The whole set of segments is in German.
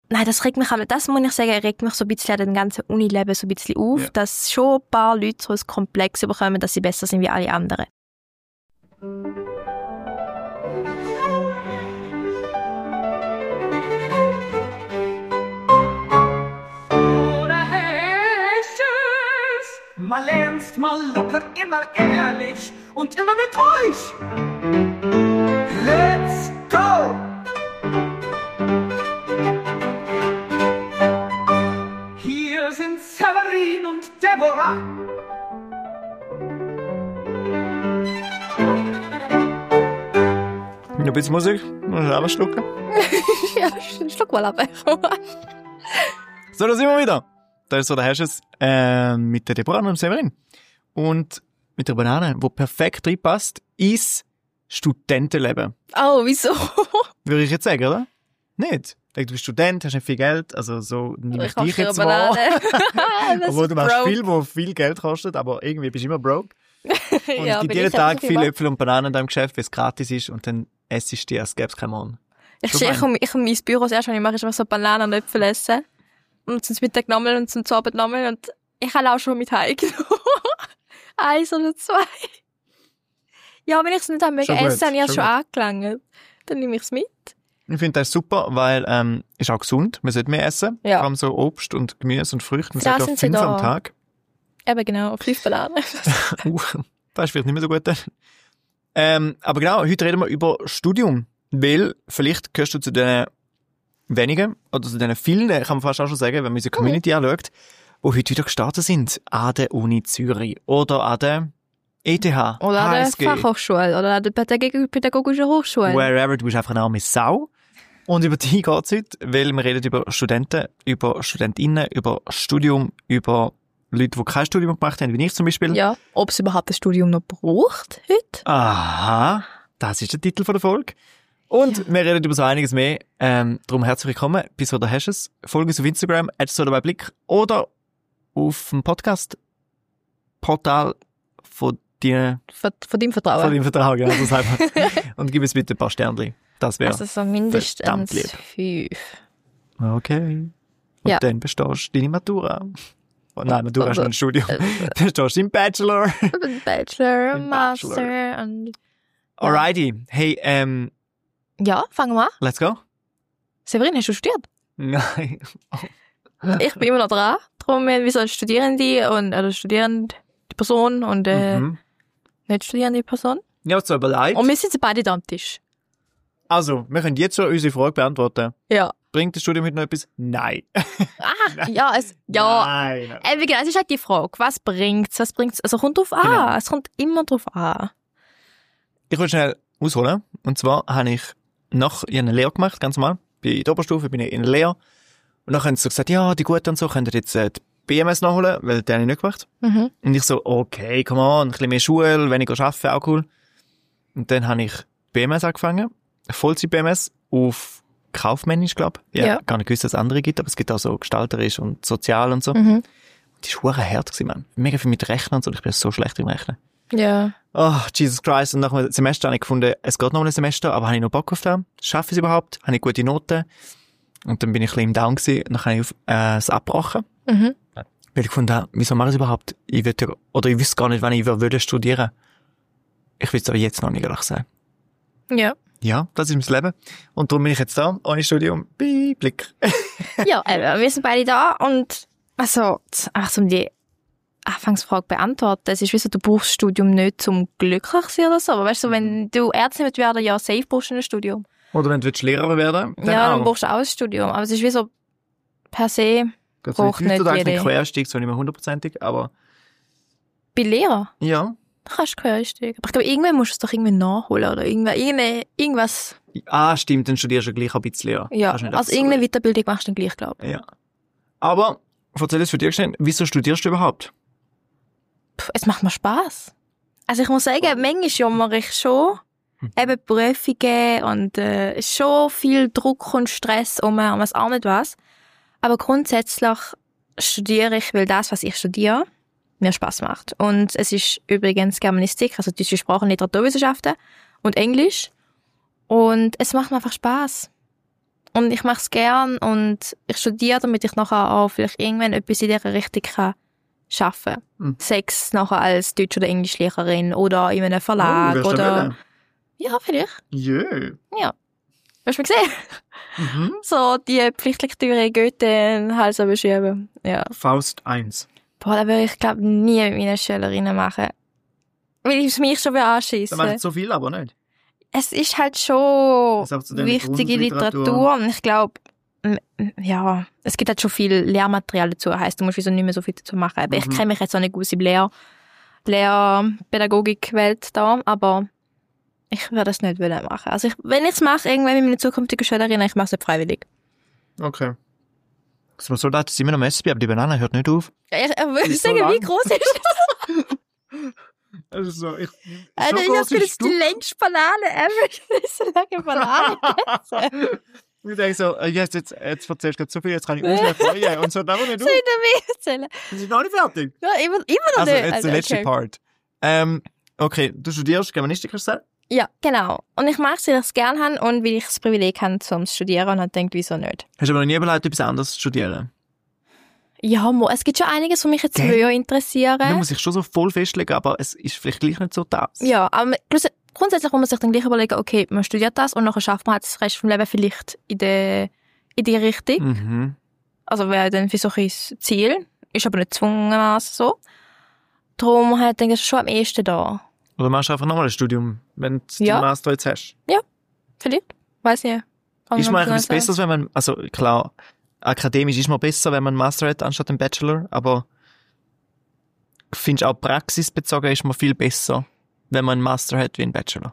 nein, das muss ich sagen, regt mich so ein bisschen an dem ganzen Unileben so ein bisschen auf, dass schon ein paar Leute so ein Komplex bekommen, dass sie besser sind wie alle anderen. Mal ernst, mal locker, immer ehrlich und immer mit euch. Let's go! Hier sind Severin und Deborah. Noch ein bisschen Musik, noch selber schlucken. Ja, schluck mal ab. So, da sind wir wieder. Da ist so der Hashes mit der Deborah und dem Severin. Und mit der Banane, die perfekt reinpasst, ins Studentenleben. Oh, wieso? Würde ich jetzt sagen, oder? Nicht. Du bist Student, hast nicht viel Geld, also so nehme ich dich jetzt wahr. Obwohl du machst viel, wo viel Geld kostet, aber irgendwie bist du immer broke. Und es gibt jeden Tag viele Äpfel und Bananen in deinem Geschäft, weil es gratis ist und dann essst du die, als gäbe es keinen Morgen. Ich komme ins Büro, das erste, was ich mache, ist einfach so Bananen und Äpfel essen. Und zum Mittag nochmal und zum Abend nochmal. Und ich habe auch schon mit heimgenommen. 1 oder 2. Ja, wenn ich es nicht habe mögen essen, habe ich es schon angelangt. Dann nehme ich es mit. Ich finde das super, weil ist auch gesund. Man sollte mehr essen. Ja. Vor allem so Obst und Gemüse und Früchte. Man Da sollte sind 5 sie am da. Tag. Eben genau, 5 Bananen. Das ist vielleicht nicht mehr so gut. Aber genau, heute reden wir über Studium. Weil vielleicht gehörst du zu den wenigen, oder zu den vielen, kann man fast auch schon sagen, wenn man unsere Community anschaut, die heute wieder gestartet sind. An der Uni Zürich oder an der ETH. Oder an der HSG. Fachhochschule oder an der Pädagogischen Hochschule. Wherever, du bist einfach eine arme Sau. Und über die geht's heute, weil wir reden über Studenten, über Studentinnen, über Studium, über Leute, die kein Studium gemacht haben, wie ich zum Beispiel. Ja, ob es überhaupt ein Studium noch braucht heute. Aha, das ist der Titel von der Folge. Und wir reden über so einiges mehr. Darum herzlich willkommen. Bis wieder hast du es. Folge uns auf Instagram, @so_dabei_blick oder auf dem Podcast-Portal von deinem Von deinem Vertrauen. Vertrauen. Also das einfach. Und gib uns bitte ein paar Sternchen. Das wäre Also so mindestens verdammt lieb. 5. Okay. Und Ja. dann bestehst du deine Matura. Oh nein, Matura ist nicht ein Studium. Dann stehst du im Bachelor. Bachelor, Im Master und... Alrighty. Hey, Ja, fangen wir an. let's go. Severin, hast du studiert? Nein. Ich bin immer noch dran. Darum, wir sind Studierende und, oder studierende Person und nicht studierende Person. Ja, so überlegt. Und wir sitzen beide da am Tisch. Also, wir können jetzt schon unsere Frage beantworten. Ja. Bringt das Studium heute noch etwas? Nein. Ja, Nein. Genau, es ist halt die Frage, was bringt's? Also kommt drauf an. Genau. Es kommt immer drauf an. Ich will schnell ausholen. Und zwar habe ich eine Lehre gemacht, ganz normal. Bei der Oberstufe bin ich in der Lehre. Und dann haben sie so gesagt, ja, die Guten und so, könnt ihr jetzt die BMS nachholen, weil die habe ich nicht gemacht. Mhm. Und ich so, okay, come on, ein bisschen mehr Schule, weniger arbeiten, auch cool. Und dann habe ich BMS angefangen. Vollzeit-BMS auf kaufmännisch, glaube ich. Ja. Gar nicht gewusst, dass es andere gibt, aber es gibt auch so gestalterisch und sozial und so. Mhm. Die war verdammt hart gewesen, man. Mega viel mit Rechnen und so. Ich bin so schlecht im Rechnen. Ja. Oh, Jesus Christ. Und nach einem Semester habe ich gefunden, es geht noch ein Semester, aber habe ich noch Bock auf das? Schaffe ich es überhaupt? Habe ich gute Noten? Und dann bin ich ein bisschen im Down gewesen. Und dann habe ich es abgebrochen. Mhm. Weil ich gefunden, wieso mache ich es überhaupt? Ich wüsste gar nicht, wann ich würde studieren. Ich will es aber jetzt noch nicht ehrlich sagen. Ja. Ja, das ist mein Leben. Und darum bin ich jetzt da, ohne Studium, bei Blick. Ja, wir sind beide da und also, einfach um die Anfangsfrage beantworten. Es ist wie so, du brauchst das Studium nicht zum glücklich sein oder so. Aber weißt du, wenn du Ärztin willst werden, ja, safe brauchst du ein Studium. Oder wenn du Lehrer werden willst, Dann brauchst du auch ein Studium. Aber es ist wie so, per se, braucht nicht jeder. jeder. Quereinstieg, so nicht mehr 100%ig, aber bei Lehrer ja. kannst du Quereinstieg. Aber ich glaube, irgendwann musst du es doch irgendwie nachholen oder irgendwas. Ah, stimmt, dann studierst du gleich ein bisschen, ja. Ja, Kannst nicht also einfach so- irgendeine Weiterbildung machst du dann gleich, glaube ich. Ja. Aber, erzähl es für dich schnell, wieso studierst du überhaupt? Es macht mir Spass. Also ich muss sagen, manchmal jammere ich schon. Eben Prüfungen und ist schon viel Druck und Stress und was auch nicht was. Aber grundsätzlich studiere ich, weil das, was ich studiere, mir Spass macht. Und es ist übrigens Germanistik, also deutsche Sprache und Literaturwissenschaften und Englisch. Und es macht mir einfach Spass. Und ich mache es gern und ich studiere, damit ich nachher auch vielleicht irgendwann etwas in dieser Richtung kann arbeiten kann. Sex nachher als Deutsch- oder Englischlehrerin oder in einem Verlag wirst du oder... wollen? Ja, vielleicht. Jö. Ja. Hast du mich gesehen? Mhm. So die Pflichtlektüre Goethe in den Hals beschreiben. Ja. Faust 1. Boah, das würde ich glaube nie mit meinen Schülerinnen machen. Weil es mich schon Da anschiessen. macht so viel, aber nicht. Es ist halt schon Das ist auch zu den wichtige Grundliteratur. Literatur und ich glaube, ja, es gibt halt schon viel Lehrmaterial dazu. Heisst, du musst wieso nicht mehr so viel dazu machen. Aber ich kenne mich jetzt auch nicht aus im Lehrpädagogik-Welt da, aber ich würde das nicht machen. Also wenn ich es mache, irgendwann mit meinen zukünftigen Schülerinnen, ich mache es nicht freiwillig. Okay. So soldat sind wir noch Messi, aber die Banane hört nicht auf. Ja, ich würde Ist so sagen, wie lang. groß ist das? Also so, Alter, ich habe jetzt die längste Banane ever. Das ist so lange Banane gegessen. Ich denke so, jetzt erzählst du gerade so viel, jetzt kann ich uns freuen. Und so, aber nicht Soll ich dir mehr erzählen? Wir sind noch nicht fertig. Ja, immer noch Also nicht. jetzt der letzte okay. Part. Okay, du studierst Germanistik, hast du gesagt? Ja, genau. Und ich mache es, weil ich es gerne habe und weil ich das Privileg habe, zum Studieren und habe gedacht, wieso nicht. Hast du aber noch nie überlegt, etwas anderes zu studieren? Ja, es gibt schon einiges, was mich jetzt Gell? würde interessieren. Man muss sich schon so voll festlegen, aber es ist vielleicht gleich nicht so das. Ja, aber grundsätzlich muss man sich dann gleich überlegen, okay, man studiert das und nachher schafft man halt das Rest vom Leben vielleicht in die Richtung. Mhm. Also wäre dann für so ein Ziel. Ist aber nicht zwungenermaßen so. Darum halt, denke ich, schon am ehesten da. Oder machst du einfach nochmal ein Studium, wenn du Ja. den Master jetzt hast? Vielleicht? Weiß nicht. Ist man eigentlich etwas Besseres, wenn man, also klar, akademisch ist man besser, wenn man einen Master hat, anstatt einen Bachelor, aber findest du auch praxisbezogen ist man viel besser, wenn man einen Master hat wie einen Bachelor?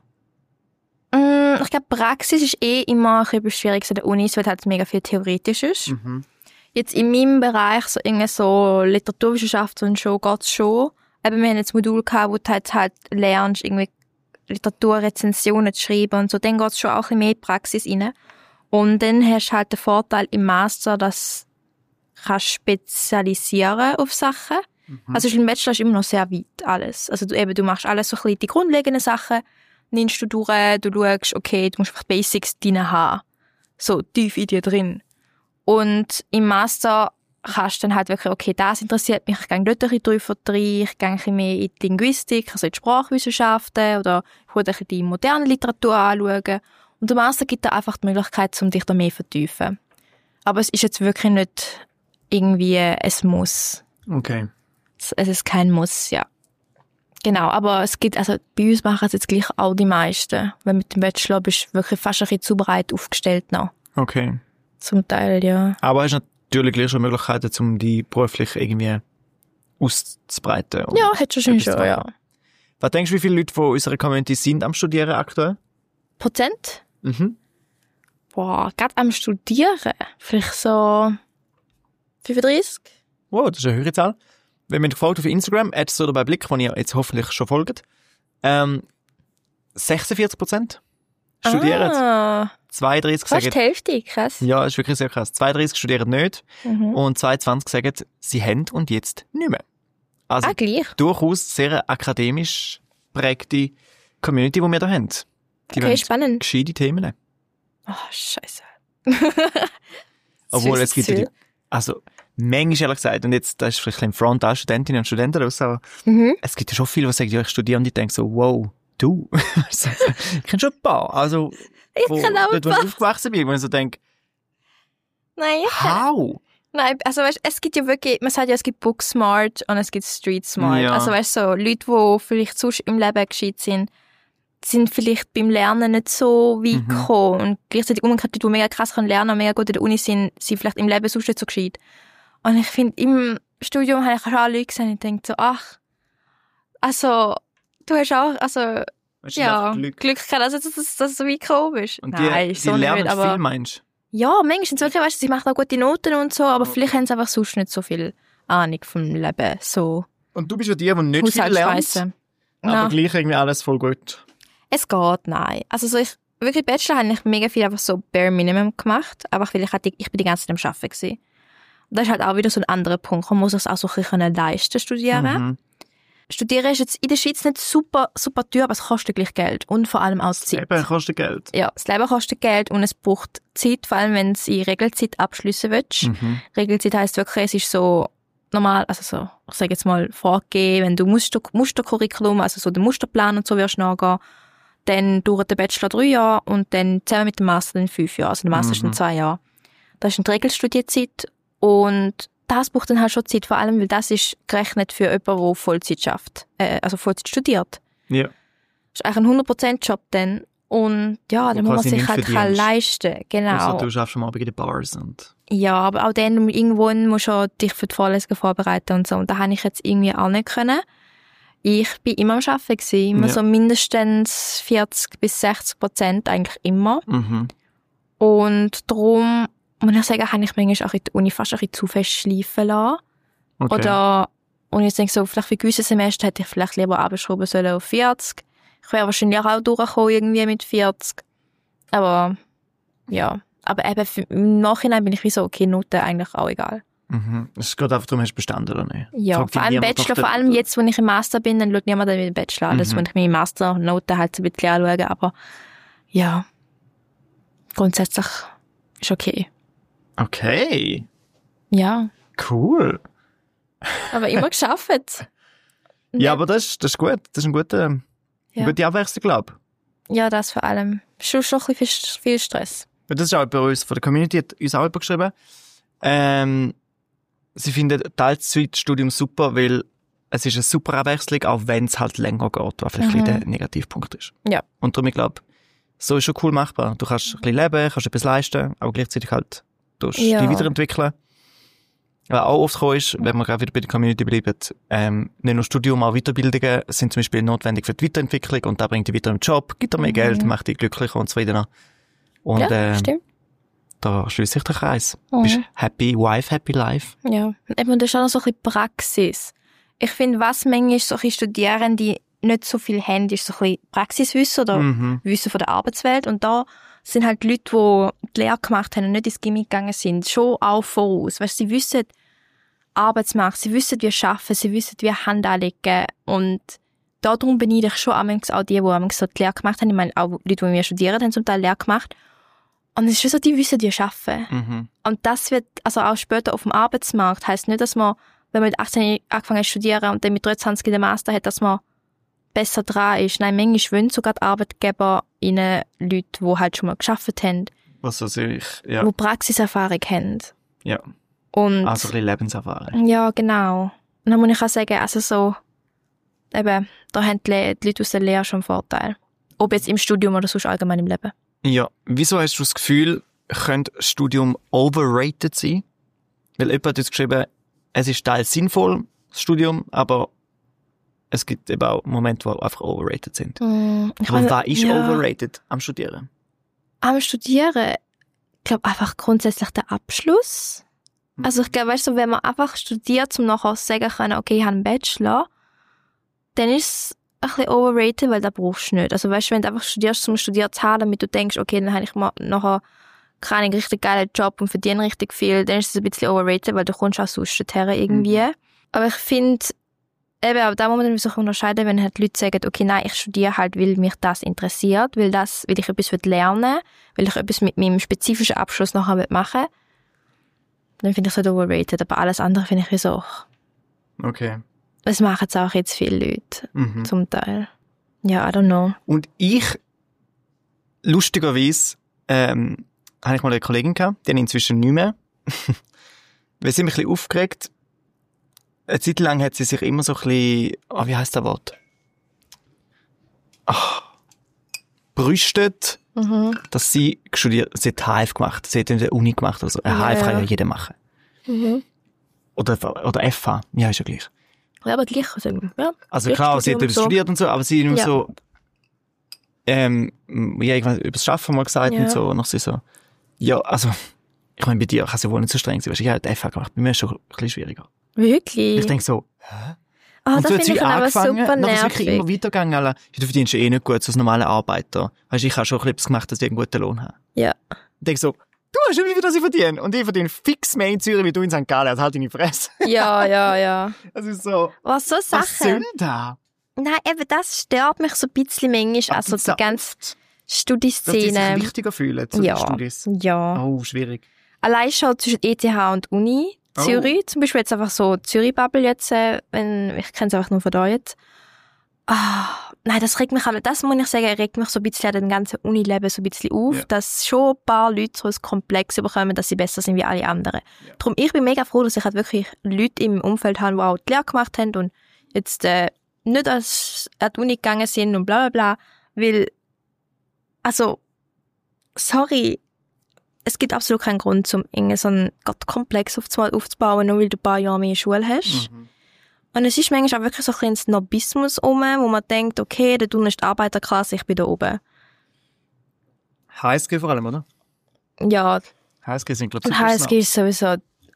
Ich glaube, Praxis ist immer ein bisschen schwierig an der Uni, weil halt mega viel theoretisch ist. Mhm. Jetzt in meinem Bereich, so irgendwie so Literaturwissenschaft und schon, geht's schon. Eben, wir haben jetzt Modul gehabt, wo du halt lernst, irgendwie Literaturrezensionen zu schreiben und so. Dann geht's schon auch ein bisschen mehr in die Praxis rein. Und dann hast du halt den Vorteil im Master, dass du kannst spezialisieren auf Sachen. Also im Bachelor ist immer noch sehr weit alles. Also du machst alles so ein bisschen die grundlegenden Sachen, nimmst du durch, du schaust, okay, du musst einfach Basics drin haben. So tief in dir drin. Und im Master kannst du dann halt wirklich, okay, das interessiert mich, ich gehe dort ein bisschen rein, ich gehe ein bisschen mehr in die Linguistik, also in die Sprachwissenschaften oder ich will ein bisschen die moderne Literatur anschauen. Und der Master gibt dir einfach die Möglichkeit, um dich da mehr zu vertiefen. Aber es ist jetzt wirklich nicht irgendwie ein Muss. Okay. Es ist kein Muss, ja. Genau, aber es gibt, also bei uns machen es jetzt gleich auch die meisten. Weil mit dem Bachelor bist du wirklich fast ein bisschen zu breit aufgestellt noch. Okay. Zum Teil, ja. Aber hast natürlich gleich schon Möglichkeiten, um die beruflich irgendwie auszubreiten. und Ja, hättest du schon, etwas zu ja. machen. Was denkst du, wie viele Leute von unserer Community sind am Studieren aktuell? Prozent? Mhm. Boah, gerade am Studieren. Vielleicht so 35? Wow, das ist eine höhere Zahl. Wenn man gefragt auf Instagram, @ oder bei Blick, wo ihr jetzt hoffentlich schon folgt, 46% studieren. Ah, 32 fast sagen, die Hälfte, krass. ja, ist wirklich sehr krass. 32 studieren nicht und 22 sagen, sie haben und jetzt nicht mehr. Also Gleich. durchaus sehr akademisch prägte Community, die wir da haben. Die Okay, wollen spannend. gescheite Themen. Oh, scheiße. Obwohl, es Süß, gibt ja die, süß. also, manchmal ehrlich gesagt, und jetzt, das ist vielleicht ein Front an Studentinnen und Studenten raus, aber es gibt ja schon viele, die sagen, ja, ich studiere, und ich denke so, wow, du. Also, ich kenne schon ein paar. Also, Ich kann auch dort, wo ich aufgewachsen bin, wo ich so denke, Nein, how? Nein, also weißt, es gibt ja wirklich, man sagt ja, es gibt Book Smart und es gibt Street Smart. Ja. Also weißt so, Leute, die vielleicht sonst im Leben gescheit sind vielleicht beim Lernen nicht so weit gekommen. Und gleichzeitig umgekehrt, Leute, die mega krass lernen und mega gut in der Uni sind vielleicht im Leben sonst nicht so gescheit. Und ich finde, im Studium habe ich schon alle Leute gesehen und ich denke so, ach, also, du hast auch, also, Weißt du, ja, einfach Glück gehabt, also, dass du so weit gekommen bist. Und Nein, die so lernen nicht, aber viel, meinst ja, manchmal sind es wirklich, weißt du, sie machen auch gute Noten und so, aber vielleicht haben sie einfach sonst nicht so viel Ahnung vom Leben, so du? Und du bist ja die nicht viel lernst, Haushaltsweise. aber Ja. gleich irgendwie alles voll gut. Es geht, nein. Also so wirklich Bachelor habe ich mega viel einfach so bare Minimum gemacht, aber weil ich bin die ganze Zeit am Arbeiten gewesen. Und das ist halt auch wieder so ein anderer Punkt. Man muss es auch so ein bisschen leisten, studieren. Studieren ist jetzt in der Schweiz nicht super teuer, aber es kostet gleich Geld. Und vor allem auch Zeit. Das Leben kostet Geld. Ja, das Leben kostet Geld und es braucht Zeit, vor allem wenn du es in Regelzeit abschliessen willst. Regelzeit heisst wirklich, es ist so normal, also so, ich sage jetzt mal, vorgegeben, wenn du Mustercurriculum, also so den Musterplan und so wirst nachgehen, dann dauert der Bachelor 3 Jahre und dann zusammen mit dem Master dann 5 Jahre. Also der Master ist dann 2 Jahre. Das ist eine Regelstudienzeit und das braucht dann halt schon Zeit, vor allem, weil das ist gerechnet für jemanden, der Vollzeit schafft, also Vollzeit studiert. Ja. Das ist eigentlich ein 100%-Job dann. Und ja, dann muss man sich halt leisten. Genau. Also du schaffst am Abend in den Bars und... Ja, aber auch dann irgendwo musst du dich für die Vorlesungen vorbereiten und so. Und da habe ich jetzt irgendwie auch nicht können. Ich bin immer am Arbeiten gewesen. Immer so mindestens 40-60%, eigentlich immer. Und darum, muss ich sagen, habe ich manchmal auch in der Uni fast ein bisschen zu fest schleifen lassen. Okay. Oder, und ich denke so, vielleicht für gewisse Semester hätte ich vielleicht lieber abschrauben sollen auf 40. Ich wäre wahrscheinlich auch durchgekommen, irgendwie mit 40. Aber, ja. Aber eben, im Nachhinein bin ich wie so, okay, Noten eigentlich auch egal. Es geht einfach darum, hast du bestanden oder nicht? Ja, vor allem Bachelor, vor allem jetzt, wo ich im Master bin, dann schaut niemand mit dem Bachelor an. Das muss ich meine Master-Noten halt so ein bisschen anschauen. Aber, ja. Grundsätzlich ist okay. Okay. Ja. Cool. Aber immer geschafft. Ja, aber das ist gut. Das ist eine gute Abwechslung, glaube ich. Ja, das vor allem. Schon ein bisschen viel Stress. Das ist auch bei uns von der Community, hat uns auch jemand geschrieben. Sie finden Teilzeitstudium super, weil es ist eine super Abwechslung, auch wenn es halt länger geht, was vielleicht ein bisschen der Negativpunkt ist. Ja. Und darum, ich glaube, so ist schon cool machbar. Du kannst ein bisschen leben, kannst etwas leisten, aber gleichzeitig halt dich weiterentwickeln. Was auch oft gekommen ist, wenn wir gerade wieder bei der Community bleiben, nicht nur Studium, auch Weiterbildungen sind zum Beispiel notwendig für die Weiterentwicklung und da bringt dich weiter im Job, gibt dir mehr Geld, macht dich glücklicher und zufriedener. Und stimmt. Da schließt sich der Kreis. Du bist happy wife, happy life. Ja, und das ist auch noch so ein bisschen Praxis. Ich finde, was manchmal so ein bisschen Studierende, die nicht so viel haben, ist so ein bisschen Praxiswissen oder Wissen von der Arbeitswelt. Und da sind halt Leute, die die Lehre gemacht haben und nicht ins Gimmick gegangen sind, schon auch voraus. Weißt, sie wissen Arbeitsmarkt, sie wissen, wie arbeiten, sie wissen, wie Hand anlegen. Und darum beneide ich schon auch die so die Lehre gemacht haben. Ich meine, auch Leute, die mit mir studieren, haben zum Teil Lehre gemacht. Und es ist schon so, die wissen, die arbeiten. Und das wird, also auch später auf dem Arbeitsmarkt, heisst nicht, dass man, wenn man mit 18 angefangen hat zu studieren und dann mit 23 den Master hat, dass man besser dran ist. Nein, manchmal wollen sogar die Arbeitgeber ihnen Leute, die halt schon mal gearbeitet haben. Was weiß ich, ja. Die Praxiserfahrung haben. Ja. Und, also ein bisschen Lebenserfahrung. Ja, genau. Und dann muss ich auch sagen, also so, eben, da haben die Leute aus der Lehre schon einen Vorteil. Ob jetzt im Studium oder sonst allgemein im Leben. Ja. Wieso hast du das Gefühl, könnte Studium overrated sein? Weil jemand hat uns geschrieben, es ist teils sinnvoll, das Studium, aber es gibt eben auch Momente, die einfach overrated sind. Aber was ist overrated am Studieren? Am Studieren, ich glaube einfach grundsätzlich der Abschluss. Also ich glaube, weißt du, wenn man einfach studiert, um nachher sagen können, okay, ich habe einen Bachelor, dann ist es ein bisschen overrated, weil das brauchst du nicht. Also weißt du, wenn du einfach studierst, um studiert zu haben, damit du denkst, okay, dann habe ich mal nachher keinen richtig geilen Job und verdiene richtig viel, dann ist es ein bisschen overrated, weil du kommst auch sonst dorthin irgendwie. Aber ich finde, eben, aber da muss man sich unterscheiden, wenn halt Leute sagen, okay, nein, ich studiere halt, weil mich das interessiert, weil ich etwas lernen will, weil ich etwas mit meinem spezifischen Abschluss nachher machen will. Dann finde ich es halt overrated, aber alles andere finde ich wie so. Okay. Das machen jetzt auch jetzt viele Leute, zum Teil. Ja, I don't know. Und ich, lustigerweise, habe ich mal eine Kollegin gehabt, die habe ich inzwischen nicht mehr. Weil sie mich ein bisschen aufgeregt. Eine Zeit lang hat sie sich immer so ein bisschen, wie heisst das Wort? Brüstet, dass sie studiert, sie hat HF gemacht, sie hat in der Uni gemacht, also HF kann ja jeder machen. Oder FH, ja, ist ja gleich. Ja, aber gleich, also klar, sie hat etwas studiert und so, aber sie immer so, irgendwann über das Schaffen mal gesagt und so, und noch so, ja, also, ich meine, bei dir kann es ja wohl nicht so streng sein, weißt du, ich habe FH gemacht, bei mir ist es schon ein bisschen schwieriger. Wirklich? Ich denke so, hä? Oh, das finde ich aber super nervig. Dann ist wirklich immer weitergegangen. Du verdienst eh nicht gut als normaler Arbeiter. Weißt du, ich habe schon etwas gemacht, dass ich einen guten Lohn habe. Ja. Ich denke so, Du hast ja wie viel, das ich verdiene. Und ich verdiene fix mehr in Zürich, wie du in St. Gallen. Also halt deine Fresse. Ja. Das ist so, Was so Sachen? was soll da? Nein, eben das stört mich so ein bisschen manchmal. Also die ganze Dass die Studieszene. sich wichtiger fühlen zu den Studis. Ja. Oh, schwierig. Allein schon zwischen ETH und Uni Zürich. Zum Beispiel jetzt einfach so Zürich-Bubble jetzt, ich kenne es einfach nur von da jetzt. Nein, das regt mich aber, das muss ich sagen, regt mich so ein bisschen an dem ganzen Unileben so ein bisschen auf, dass schon ein paar Leute so ein Komplex bekommen, dass sie besser sind wie alle anderen. Ja. Darum, ich bin mega froh, dass ich halt wirklich Leute im Umfeld habe, die auch die Lehre gemacht haben und jetzt nicht an die Uni gegangen sind und bla bla bla, weil, also, sorry, es gibt absolut keinen Grund, um irgendwie so einen Komplex aufzubauen, nur weil du ein paar Jahre mehr Schule hast. Mhm. Und es ist manchmal auch wirklich so ein bisschen Snobismus wo man denkt, okay, da unten ist die Arbeiterklasse, ich bin da oben. HSG vor allem, oder? Ja. HSG sind, glaube ich, HSG ist sowieso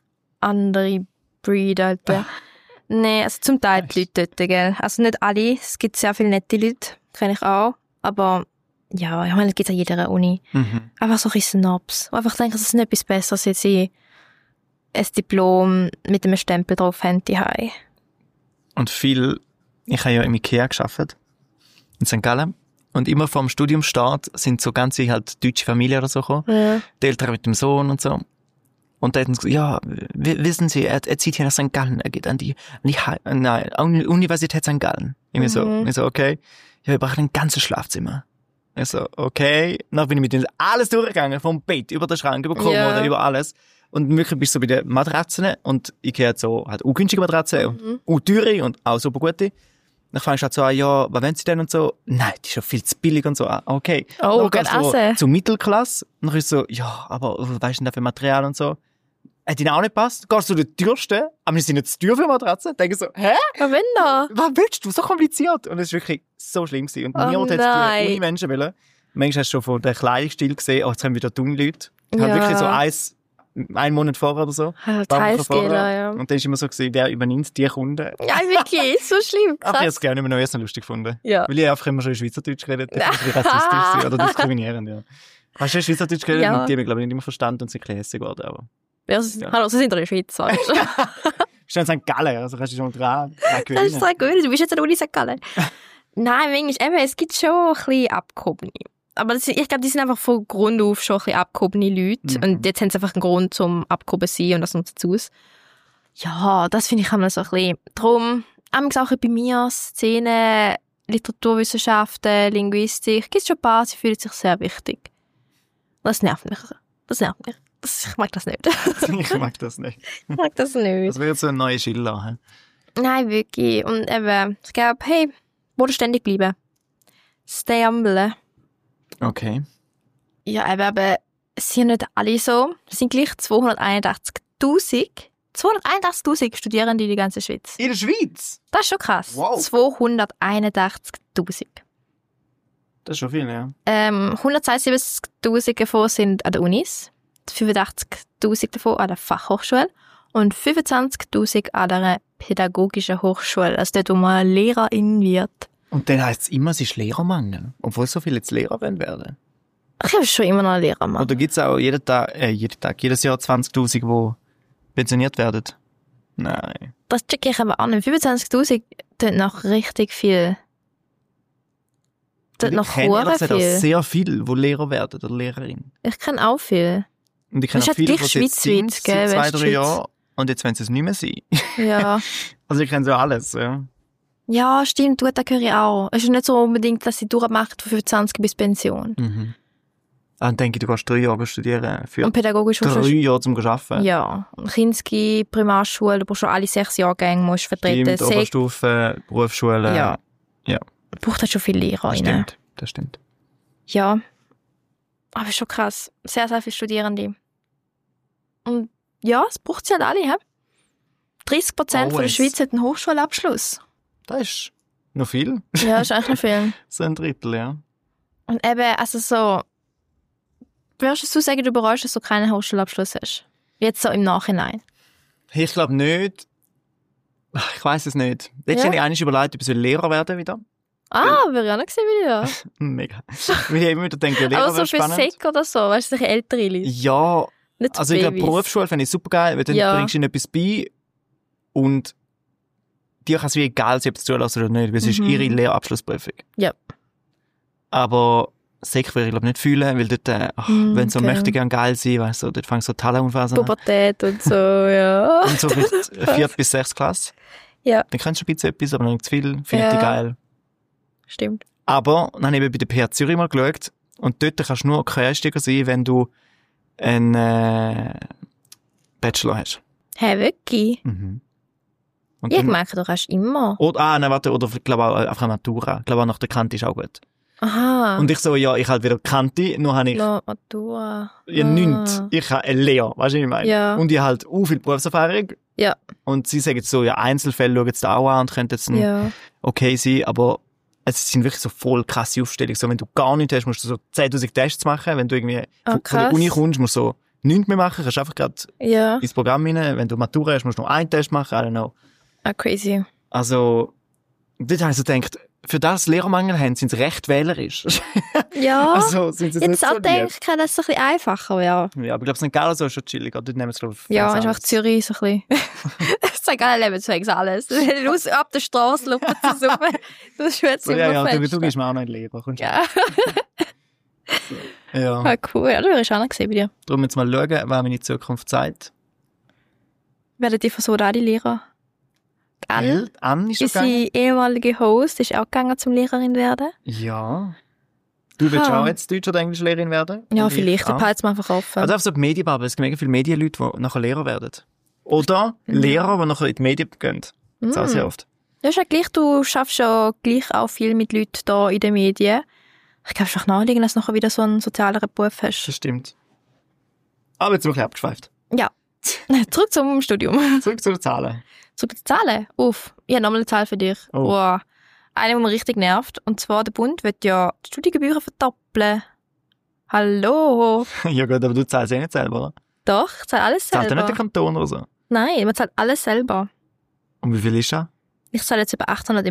andere Breed, Alter. Nee, also zum Teil die Leute dort, gell. Also nicht alle, es gibt sehr viele nette Leute, kenne ich auch. Aber ja, ich meine, es gibt an jeder Uni. Mhm. Einfach so ein bisschen Snobs. Und einfach denken, es ist nicht etwas Besseres, als sie ein Diplom mit einem Stempel drauf haben, die haben. Und ich habe ja im Ikea gearbeitet, in St. Gallen. Und immer vor dem Studiumstart sind so ganze halt deutsche Familien oder so gekommen. Ja. Die Eltern mit dem Sohn und so. Und da hätten sie gesagt, ja, wissen Sie, er zieht hier nach St. Gallen, er geht an die Universität St. Gallen. Ich so, okay. Ja, wir brauchen ein ganzes Schlafzimmer. Ich so, okay. Dann bin ich mit denen alles durchgegangen, vom Bett, über den Schrank, über Kommode, über alles. Und wirklich bist du so bei den Matratzen und Ikea hat so, hat ungünstige Matratzen und teure und auch super gute. Dann fängst du halt so an, ja, was wollen sie denn und so? Nein, die ist schon viel zu billig und so. Okay. Oh, Gott, so zur Mittelklasse. Und dann ist so, ja, aber was ist denn da für Material und so? Hat ihnen auch nicht passt. Gehst du die teuersten, aber die sind nicht zu teuer für Matratzen. Denke so, hä? Was will da? Was willst du? So kompliziert. Und es ist wirklich so schlimm gewesen. Und niemand hat die Uni-Menschen wollen. Manchmal hast du schon von der Kleidungsstil gesehen, jetzt haben wieder dumme Leute. Ja. Halt wirklich so einen Monat vorher oder so. Ja. Und dann ist immer so gewesen, wer übernimmt die Kunden. Ja, wirklich, so schlimm. Krass. Aber ich habe es gerne immer noch erst lustig gefunden. Ja. Weil ich einfach immer schon in Schweizerdeutsch geredet habe. Das ist rassistisch oder diskriminierend, ja. Hast du in Schweizerdeutsch geredet? Ja. Und die haben, glaube ich, nicht immer verstanden und sind ein bisschen hässlich geworden, aber. Hallo, sie sind doch in der Schweiz, weißt du. Du bist in St. Gallen, also kannst du schon dran gewinnen. Das ist dran gewinnen, du bist jetzt an der Uni St. Gallen. Nein, manchmal, es gibt schon ein bisschen abgehobene. Aber ich glaube, die sind einfach von Grund auf schon ein bisschen abgehobene Leute. Mhm. Und jetzt haben sie einfach einen Grund zum abgehoben zu sein und das nutzt es aus. Ja, das finde ich immer so ein bisschen. Darum, auch bei mir, Szene, Literaturwissenschaften, Linguistik, gibt es schon ein paar, sie fühlen sich sehr wichtig. Das nervt mich. Ich mag das nicht. Ich mag das nicht. Ich mag das nicht. Das wäre jetzt so ein neuer Schiller. He? Nein, wirklich. Und eben, ich glaube, hey, bodenständig bleiben. Stay humble. Okay. Ja, aber es sind nicht alle so. Es sind gleich 281'000 Studierende in der ganzen Schweiz. In der Schweiz? Das ist schon krass. Wow. 281'000. Das ist schon viel, ja. 172'000 davon sind an den Unis, 85'000 davon an der Fachhochschule und 25'000 an der pädagogischen Hochschule, also dort, wo man Lehrerin wird. Und dann heisst es immer, es ist Lehrermangel, obwohl so viele jetzt Lehrer werden. Ich habe schon immer noch einen Lehrermangel. Oder gibt es auch jedes Jahr 20'000, die pensioniert werden? Nein. Das checke ich aber an. 25'000 tut noch richtig viel. Tut noch viel. Ich kenne auch sehr viele, die Lehrer werden oder Lehrerin. Ich kenne auch viel. Und ich kenne auch viele, die jetzt sind, seit 2-3 Jahren und jetzt wollen sie es nicht mehr sein. Ja. Also ich kenne so alles, ja. Ja, stimmt, das höre ich auch. Es ist nicht so unbedingt, dass sie durchmacht von 25 bis Pension. Mhm. Dann denke ich, du kannst 3 Jahre studieren für und pädagogisch 3 Jahre zum Arbeiten. Ja. Kinski, Primarschule, du brauchst schon alle 6 Jahrgänge, musst vertreten. Stimmt, Oberstufe, Berufsschule. Ja. Du brauchst halt schon viele Lehrer. Das stimmt. Ja. Aber ist schon krass. Sehr, sehr viele Studierende. Und ja, es braucht sie halt alle, hä? 30% von der Schweiz hat einen Hochschulabschluss. Das ist noch viel. Ja, das ist eigentlich noch viel. So ein Drittel, ja. Und eben, also so, würdest du sagen, du bereust, dass du keinen Hochschulabschluss hast? Jetzt so im Nachhinein. Ich glaube nicht. Ich weiss es nicht. Letztens habe ich eigentlich überlegt, ob ich Lehrer werden wieder. Würde ich auch noch sehen, wie ja. Mega. Weil ich immer wieder denke, Lehrer Aber so wäre für spannend. Sek oder so, weißt du, solche ältere Leute. Ja, Nicht so also ich glaube, Babys. Berufsschule finde ich super geil, weil dann Ja. bringst du ihnen etwas bei und dir kann es wie egal sein, ob sie zulassen oder nicht, weil es ist ihre Lehrabschlussprüfung. Ja. Aber Sek würde ich glaube nicht fühlen, weil dort, wenn so okay. möchte gern geil sein, weißt du, dort fängst du so Talentphasen an. Pubertät und so, ja. Und so vielleicht 4. bis 6. Klasse. Ja. Dann kannst du ein bisschen etwas, aber noch nicht zu viel, finde ich Ja. die geil. Stimmt. Aber dann habe ich eben bei der PH Zürich mal geschaut und dort kannst du nur Quereinsteiger sein, wenn du einen Bachelor hast. Hey, wirklich? Und Ich dann- merke, du kannst immer. oder, nein, warte, oder ich glaube auch einfach eine Matura. Ich glaube auch nach der Kante ist auch gut. Aha. Und ich so, ja, ich halt wieder Kante, nur habe ich No, Matura. ja nichts. Ich habe eine Lehre, weißt du, was ich meine? Ja. Und ich habe halt auch viel Berufserfahrung. Ja. Und sie sagen jetzt so, ja, Einzelfälle schauen jetzt auch an und könnten jetzt Ja. okay sein, aber es sind wirklich so voll krasse Aufstellungen. So, wenn du gar nichts hast, musst du so 10.000 Tests machen. Wenn du irgendwie von der krass. Uni kommst, musst du so nichts mehr machen. Kannst einfach gerade Ja. ins Programm rein. Wenn du Matura hast, musst du noch einen Test machen. I don't know. Crazy. Also, dort habe ich so gedacht, für das Lehrermangel haben, sind sie recht wählerisch. Ja. Also, sind sie Jetzt nicht so auch lieb. denke ich, dass es ein bisschen einfacher wäre. Ja, aber ich glaube, St. Gallen so ist schon chillig. Dort nehmen sie, glaube ich, Ja, ganz ist auch anders. Zürich so ein bisschen. St. Gallen leben zwängs alles. Raus ab der Straße, lupen zu suchen. Du schwätzt So, immer ja, du fest. gehst mir auch noch in die Lehre. Kommst du? Ja. Ja. Cool. Ja, du wirst auch noch gesehen bei dir. Darum jetzt mal schauen, was meine Zukunft sagt. Werden die Versuchen auch die Lehrer? Anne, Anne ist schon unsere gegangen. ehemalige Host, ist auch gegangen zum Lehrerin werden. Ja. Du willst Ah. auch jetzt Deutsch- oder Englischlehrerin werden? Ja, Und ich vielleicht. auch. Ich behalte es mir einfach offen. Also auf so die Medienbubble, es gibt mega viele Medienleute, die nachher Lehrer werden. Oder Lehrer, die nachher in die Medien gehen. Das ist auch sehr oft. Ja, ist ja gleich, du schaffst ja gleich auch viel mit Leuten da in den Medien. Ich glaube, es ist auch naheliegend, dass du nachher wieder so einen sozialeren Beruf hast. Das stimmt. Aber jetzt sind wir ein bisschen abgeschweift. Ja. Zurück zum Studium. Zurück zu den Zahlen. Zurück zu den Zahlen. Uff, ich habe nochmal eine Zahl für dich. Oh. Wow. Eine, die mich richtig nervt. Und zwar, der Bund wird ja die Studiengebühren verdoppeln. Hallo. Ja gut, aber du zahlst eh nicht selber, oder? Doch, ich zahle alles Zahlt ja selber. nicht der Kanton oder so. Nein, man zahlt alles selber. Und wie viel ist das? Ich zahle jetzt über 800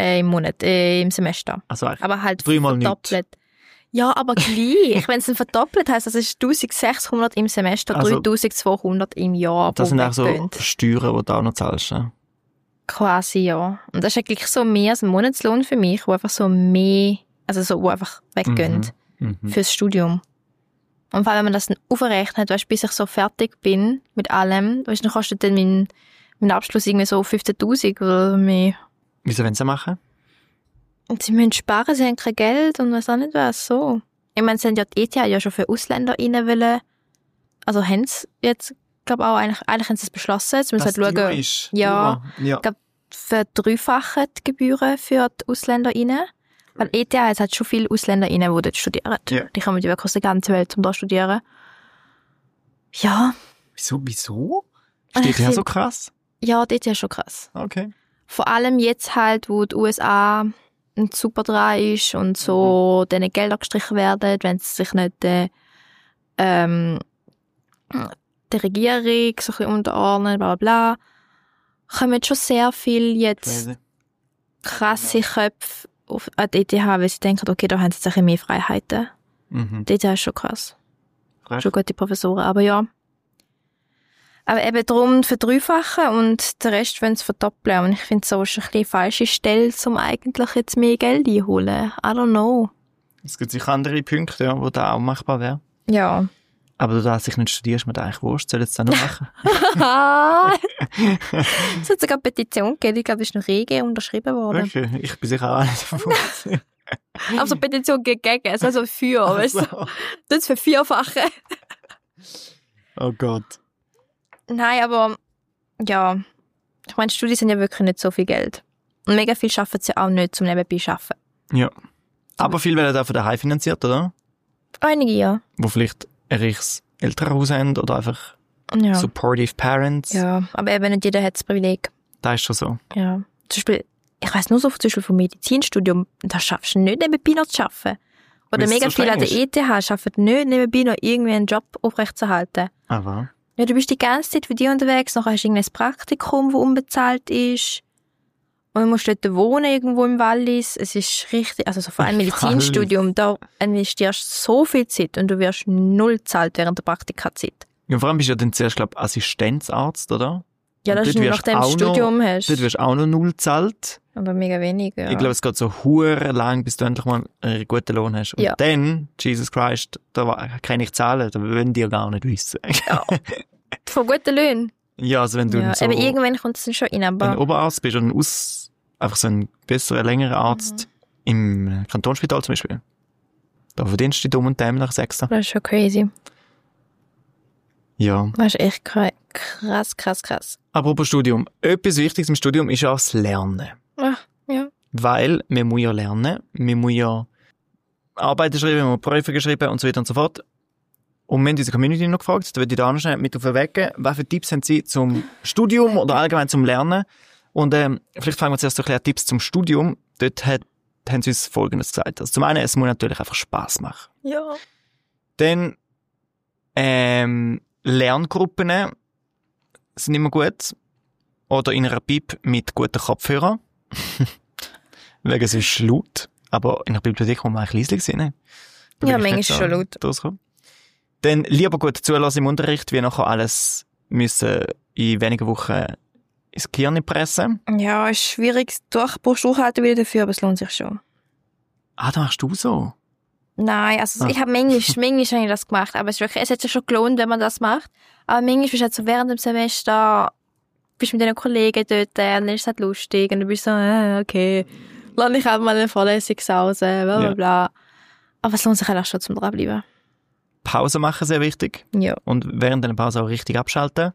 im Semester. Also eigentlich Aber halt dreimal verdoppelt. Ja, aber gleich. Wenn es dann verdoppelt heisst, das ist 1600 im Semester, Also, 3200 im Jahr. das sind wo auch so weggehen. Steuern, die du auch noch zahlst. Ja? Quasi, ja. Und das ist eigentlich so mehr als ein Monatslohn für mich, wo einfach so mehr, also so, wo einfach weggehen fürs Studium. Und vor allem, wenn man das dann aufrechnet, weißt, bis ich so fertig bin mit allem, weißt, dann kostet dann mein Abschluss irgendwie so 15.000 oder mehr. Wieso wollen sie das machen? Und sie müssen sparen, sie haben kein Geld und weiss auch nicht was, so. Ich meine, sie haben ja die ETH ja schon für Ausländer rein wollen. Also haben sie jetzt, glaube auch, eigentlich haben sie es beschlossen. Jetzt müssen wir halt schauen. ist. Ja. Ja. Ich glaube, verdreifachen die Gebühren für die Ausländer rein. Weil ETH jetzt hat schon viele Ausländer rein, die dort studieren. Ja. Die kommen wirklich aus der ganzen Welt, um da zu studieren. Ja, Wieso? Steht ja so krass. ja, dort ist schon krass. Okay. Vor allem jetzt halt, wo die USA super dran ist und so denen Gelder gestrichen werden, wenn sie sich nicht der Regierung so ein bisschen unterordnen, bla bla bla, kommen schon sehr viel jetzt Crazy. krasse Köpfe auf an die ETH, weil sie denken, okay, da haben sie jetzt ein bisschen mehr Freiheiten. Die ETH ist schon krass. Frech. Schon gute Professoren, aber ja. Aber eben darum verdreifachen und den Rest wollen sie verdoppeln. Und ich finde, so ist ein bisschen falsche Stelle, um eigentlich jetzt mehr Geld einholen. I don't know. Es gibt sicher andere Punkte, ja, wo da auch machbar wäre. Ja. Aber du darfst dich nicht studierst, mir da eigentlich wurscht, soll jetzt das noch machen? Es hat sogar eine Petition gegeben, ich glaube, das ist noch rege unterschrieben worden. Okay, ich bin sicher auch nicht davon. Also Petition gegen, also für, weißt du. Also. Das für vierfache. Oh Gott. Nein, aber ja, ich meine, Studien sind ja wirklich nicht so viel Geld. Und mega viel schaffen sie auch nicht zum Nebenbei arbeiten. Ja. Aber viel werden auch von daheim finanziert, oder? Einige ja. Wo vielleicht ein reiches Elternhaus haben oder einfach Ja. supportive Parents. Ja, aber eben nicht jeder hat das Privileg. Das ist schon so. Ja. Zum Beispiel, ich weiss nur so zum Beispiel vom Medizinstudium, da schaffst du nicht nebenbei noch zu arbeiten. Oder Weil's mega so viele an der streng ETH arbeiten nicht nebenbei noch irgendwie einen Job aufrechtzuerhalten. Aber Ja, du bist die ganze Zeit für dich unterwegs, nachher hast du irgendein Praktikum, das unbezahlt ist. Und du musst dort wohnen, irgendwo im Wallis. Es ist richtig, also so vor allem Medizinstudium, da investierst du so viel Zeit und du wirst null gezahlt während der Praktikazeit. Ja, vor allem bist du ja dann zuerst, glaube ich, Assistenzarzt, oder? Ja, das ist nur nachdem du das Studium hast. Dort wirst du auch noch null gezahlt. Aber mega wenig, ja. Ich glaube, es geht so hure lang, bis du endlich mal einen guten Lohn hast. Und dann, Jesus Christ, da kann ich zahlen, da wollen die ja gar nicht wissen. Ja. Von guten Löhnen. Ja, also wenn du so aber irgendwann kommt es dann schon rein. Aber ein Oberarzt bist oder einfach so ein besserer, längerer Arzt im Kantonsspital zum Beispiel. Da verdienst du die dummen Dämen nach 6. Das ist schon crazy. Ja. Das ist echt krass. Apropos Studium. Etwas Wichtiges im Studium ist auch das Lernen. Ach, ja. Weil man muss ja lernen. Man muss ja Arbeiten schreiben, man muss Prüfungen schreiben und so weiter und so fort. Und wir haben unsere Community noch gefragt, da würde ich da noch schnell mit auf den Weg gehen. Was für Tipps haben Sie zum Studium oder allgemein zum Lernen? Und vielleicht fangen wir zuerst so ein bisschen an Tipps zum Studium. Dort haben Sie uns Folgendes gesagt. Also zum einen, es muss natürlich einfach Spass machen. Ja. Dann Lerngruppen sind immer gut. Oder in einer Bib mit guten Kopfhörern. Wegen es ist laut. Aber in einer Bibliothek kann man eigentlich leislich sein. Ja, manchmal ist schon laut. Durchkommen. Dann lieber gut zulassen im Unterricht, wie nachher alles müssen in wenigen Wochen ins Gehirn pressen. Ja, ist schwierig. Du brauchst durchhalten wieder dafür, aber es lohnt sich schon. Ah, da machst du so? Nein, also ich habe manchmal habe ich das gemacht, aber es hat sich schon gelohnt, wenn man das macht. Aber manchmal bist du halt so während dem Semester, bist mit deinen Kollegen dort, und dann ist es halt lustig und du bist so, okay, lerne ich auch mal eine Vorlesung raus, bla bla bla. Aber es lohnt sich halt auch schon zum dranbleiben. Pause machen, sehr wichtig. Ja. Und während der Pause auch richtig abschalten.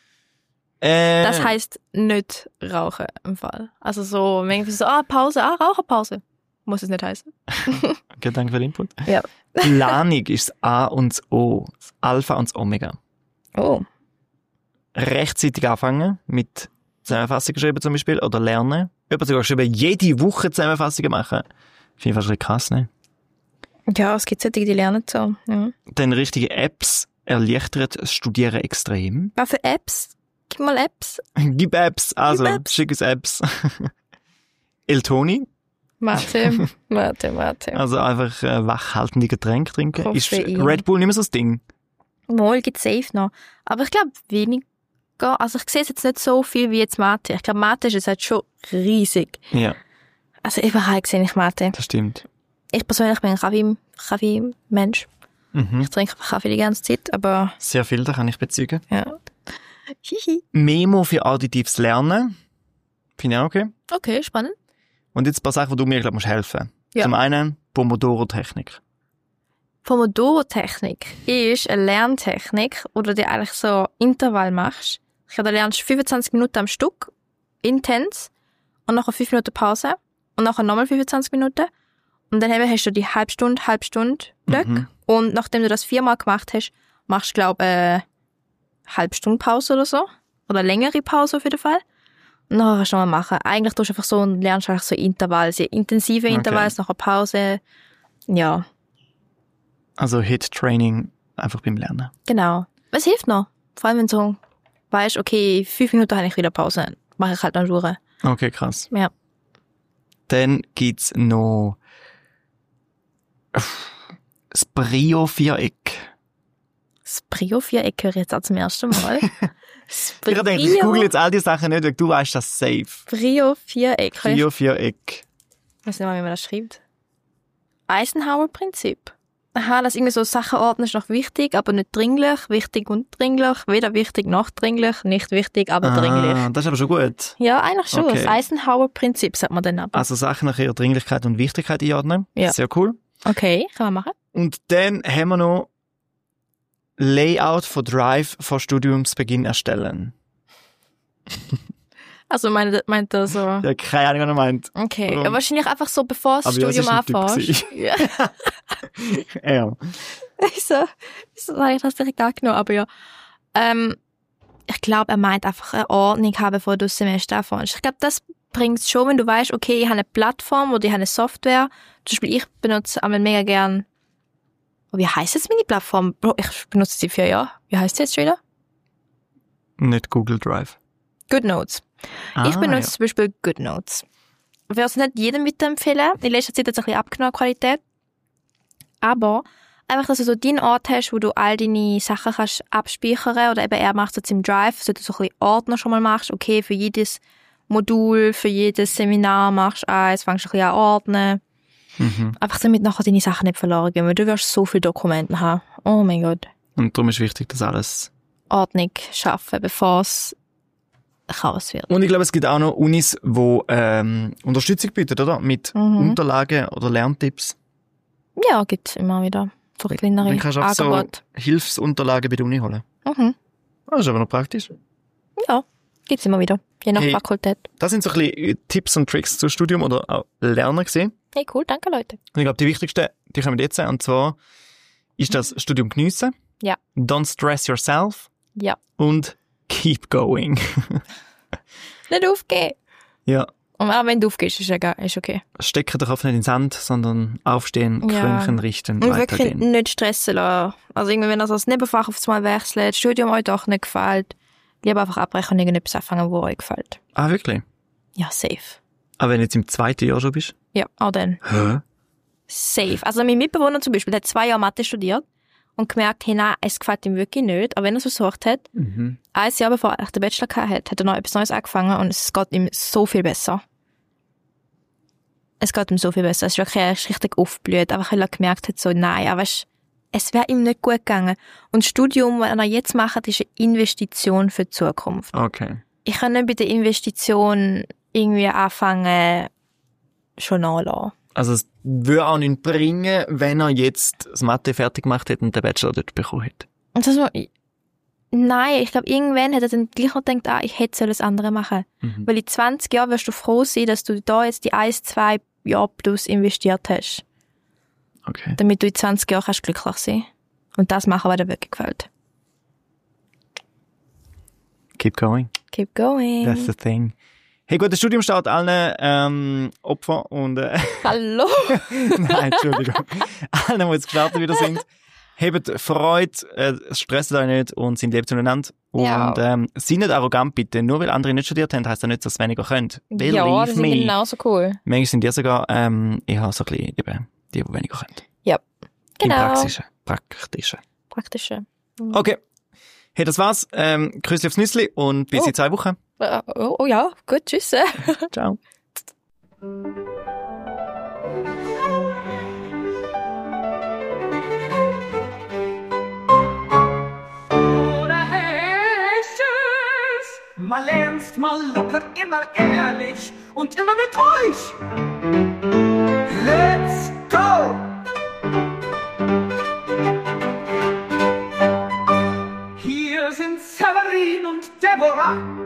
Das heisst nicht rauchen im Fall. Also so, manchmal so, Pause, Raucherpause. Muss es nicht heißen. Okay, danke für den Input. Ja. Planung ist das A und das O. Das Alpha und das Omega. Oh. Rechtzeitig anfangen mit Zusammenfassungen schreiben zum Beispiel oder lernen. Jemand sogar schreiben, jede Woche Zusammenfassungen machen. Finde ich fast ein bisschen krass, ne? Ja, es gibt solche, die lernen so. Ja. Dann richtige Apps erleichtern das Studieren extrem. Was für Apps? Gib mal Apps. Gib Apps, also Gib Apps. schickes Apps. Eltoni. Mate. Also einfach wachhaltende Getränke trinken. Koffein. Ist Red Bull nicht mehr so das Ding? Mal gibt es safe noch. Aber ich glaube weniger. Also ich sehe es jetzt nicht so viel wie jetzt Mate. Ich glaube, Mate ist jetzt halt schon riesig. Ja. Also überall sehe ich Mate. Das stimmt. Ich persönlich bin ein Kaffee-Mensch. Mhm. Ich trinke Kaffee die ganze Zeit, aber... Sehr viel, da kann ich bezeugen. Ja. Hihi. Memo für auditives Lernen. Finde ich auch okay. Okay, spannend. Und jetzt ein paar Sachen, wo du mir, glaube ich, helfen musst. Ja. Zum einen Pomodoro-Technik. Pomodoro-Technik ist eine Lerntechnik, wo du dir eigentlich so Intervall machst. Da lernst du 25 Minuten am Stück, intens, und nachher 5 Minuten Pause, und nachher nochmal 25 Minuten. Und dann hast du die Halbstunde Blöcke. Mhm. Und nachdem du das 4-mal gemacht hast, machst du, glaube ich, eine Halbstunde Pause oder so. Oder eine längere Pause auf jeden Fall. Und nachher kannst du nochmal machen. Eigentlich tust du einfach so und lernst einfach so Intervall, sehr intensive Intervalle, nachher Pause. Ja. Also Hit-Training einfach beim Lernen. Genau. Was hilft noch? Vor allem, wenn du so weißt, okay, 5 Minuten habe ich wieder Pause. Mache ich halt dann durch. Okay, krass. Ja. Dann gibt's noch das Brio-Viereck. Das Brio-Viereck höre ich jetzt auch zum ersten Mal. Ich denke, ich google jetzt all die Sachen nicht, weil du weißt das safe. Brio-Viereck. Brio-Viereck. Ich weiß nicht mal, wie man das schreibt. Eisenhower-Prinzip. Aha, dass irgendwie so Sachen ordnen ist noch wichtig, aber nicht dringlich. Wichtig und dringlich. Weder wichtig noch dringlich. Nicht wichtig, aber dringlich. Das ist aber schon gut. Ja, eigentlich schon. Okay. Das Eisenhower-Prinzip sagt man dann aber. Also Sachen nach ihrer Dringlichkeit und Wichtigkeit einordnen. Ja. Sehr cool. Okay, kann man machen. Und dann haben wir noch Layout von Drive vor Studiumsbeginn erstellen. Also meint er so... Ja, keine Ahnung, was er meint. Okay, Warum? ja, wahrscheinlich einfach so, bevor das Aber ja, Studium es ist ein Typ anfängst. Ja. Ja. Wieso habe ich das direkt angenommen? Aber ja. Ich glaube, er meint einfach eine Ordnung haben, bevor du das Semester anfängst. Ich glaube, das bringt es schon, wenn du weißt, okay, ich habe eine Plattform oder ich habe eine Software. Zum Beispiel, ich benutze einmal mega gern... Oh, wie heisst jetzt meine Plattform? Bro, ich benutze sie 4 Jahre. Wie heisst sie jetzt schon wieder? Nicht Google Drive. GoodNotes. Ich benutze zum Beispiel GoodNotes. würde es nicht jedem weiterempfehlen. In letzter Zeit hat es ein bisschen abgenommen, Qualität. Aber einfach, dass du so deinen Ort hast, wo du all deine Sachen kannst abspeichern oder eben er macht es jetzt im Drive, so dass du so ein bisschen Ordner schon mal machst. Okay, für jedes Modul, für jedes Seminar machst du eins, fängst du ein bisschen an ordnen. Einfach damit nachher deine Sachen nicht verloren gehen, weil du wirst so viele Dokumente haben. Oh mein Gott. Und darum ist wichtig, dass alles... Ordnung schaffen, bevor es Chaos wird. Und ich glaube, es gibt auch noch Unis, die Unterstützung bieten, oder? Mit Unterlagen oder Lerntipps. Ja, gibt's immer wieder. So kleinere Dann kannst du auch so Angebote. Hilfsunterlagen bei der Uni holen. Das ist aber noch praktisch. Ja, gibt's immer wieder. Je nach Fakultät. Das sind so ein bisschen Tipps und Tricks zum Studium oder auch Lernen gesehen. Hey, cool, danke Leute. Und ich glaube, die wichtigsten, die kommen jetzt. Und zwar ist das Studium geniessen. Ja. Don't stress yourself. Ja. Und keep going. Nicht aufgeben. Ja. Und auch wenn du aufgehst, ist egal, ist okay. Stecken den Kopf nicht in den Sand, sondern aufstehen, krönchen, richten, und wirklich weitergehen. nicht stressen lassen. Also irgendwie, wenn ihr so das Nebenfach aufs Mal wechselt, das Studium euch doch nicht gefällt, lieber einfach abbrechen und irgendetwas anfangen, wo euch gefällt. Ah, wirklich? Ja, safe. Aber wenn du jetzt im 2. Jahr schon bist? Ja, auch dann. Hä? Safe. Also mein Mitbewohner zum Beispiel, der hat 2 Jahre Mathe studiert und gemerkt, hey, nein, es gefällt ihm wirklich nicht. Aber wenn er es versucht hat, 1 Jahr bevor er den Bachelor gehabt hat er noch etwas Neues angefangen und es geht ihm so viel besser. Es geht ihm so viel besser. Es ist wirklich richtig aufgeblüht. Einfach weil er gemerkt hat, so, nein, aber es wäre ihm nicht gut gegangen. Und das Studium, was er jetzt macht, ist eine Investition für die Zukunft. Okay. Ich kann nicht bei der Investition irgendwie anfangen, schon nachlassen. Also es würde auch nichts bringen, wenn er jetzt das Mathe fertig gemacht hätte und den Bachelor dort bekommen hätte. Und das war, nein, ich glaube, irgendwann hat er dann gleich noch gedacht, ich hätte das andere machen. Weil in 20 Jahren wirst du froh sein, dass du da jetzt die 1-2 Jahre plus investiert hast. Okay. Damit du in 20 Jahren kannst glücklich sein. Und das machen, was dir wirklich gefällt. Keep going. Keep going. That's the thing. Hey, gut, das Studium steht allen Opfern und... Hallo? Nein, Entschuldigung. Allen, die jetzt gestartet wieder sind. Habt Freude, stresst euch nicht und sind lieb zueinander. Und seid nicht arrogant, bitte. Nur weil andere nicht studiert haben, heisst das nicht, dass sie weniger können. Ja, das ist genauso cool. Manchmal sind die sogar eher so ein bisschen eben die weniger können. Ja, genau. Im Praktischen. Praktische. Okay. Hey, das war's. Grüßli aufs Nüssli und bis in 2 Wochen. Oh ja, gut, tschüss. Ciao. Man lernst mal locker, immer ehrlich und immer mit euch. Let's go! Hier sind Severin und Deborah.